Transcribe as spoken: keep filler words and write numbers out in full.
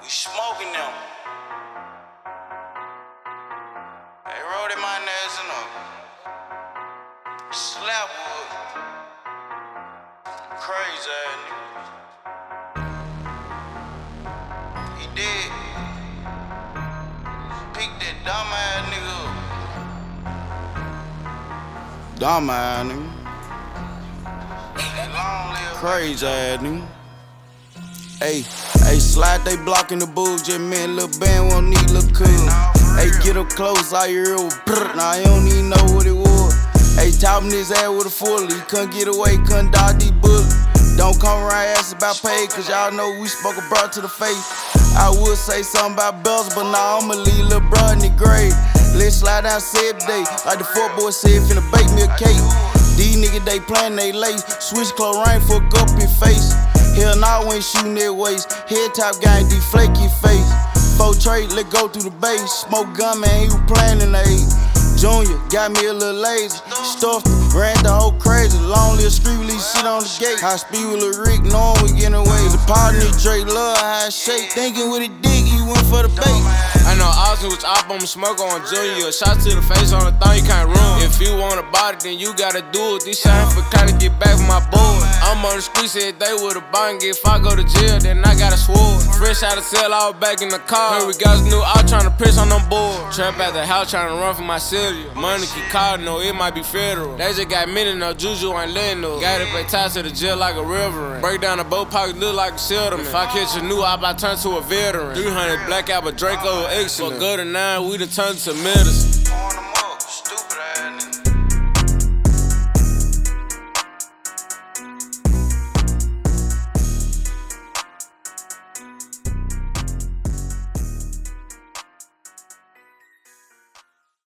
We smoking them. They rolled my nails in a slap wood. Crazy ass nigga. He dead. Pick that dumb ass nigga up. Dumb ass nigga. Crazy ass nigga. Hey, hey, slide they blocking the booze, just man, little band won't need little cool. Hey, get up close, I hear it was brr, now I don't even know what it was. Hey, topping his ass with a fully, couldn't get away, couldn't dodge these bullets. Don't come around asking about pay, cause y'all know we spoke a bro to the face. I would say something about bells, but now I'ma leave lil' bro in the grave. Let's slide down Seb Day, like the fuck boy said, finna bake me a cake. These niggas, they playin' they lace, switch chlorine, fuck up your face. Hell nah, we ain't shooting that waist. Head top gang, deflake your face. Four trade, let go through the base. Smoke gun, man, he was playing in the eight. Junior got me a little lazy. Stuffed, ran the whole crazy. Long little street release shit on the gate. High speed with Lil Rick, knowing we getting away. The partner Drake love how I shake. Thinking with a dick, he went for the bait. I know Austin was op on smoke on Junior. Shots to the face on the thong, you can't ruin. If you want a body, then you gotta do it. This shot for kinda get back from my boy. I'm on the streets every day with a bond. If I go to jail, then I got a sword. Fresh out of cell, I was back in the car. Here we got some new out trying to piss on them boards. Trap at the house trying to run for my city. Money keep calling, no, it might be federal. They just got minute, no juju ain't letting no. Gotta pay ties to the jail like a reverend. Break down the boat pocket, look like a settlement. If I catch a new op, I turn to a veteran. three hundred blackout, but Draco excellent. For good or nine, we done turned to medicine.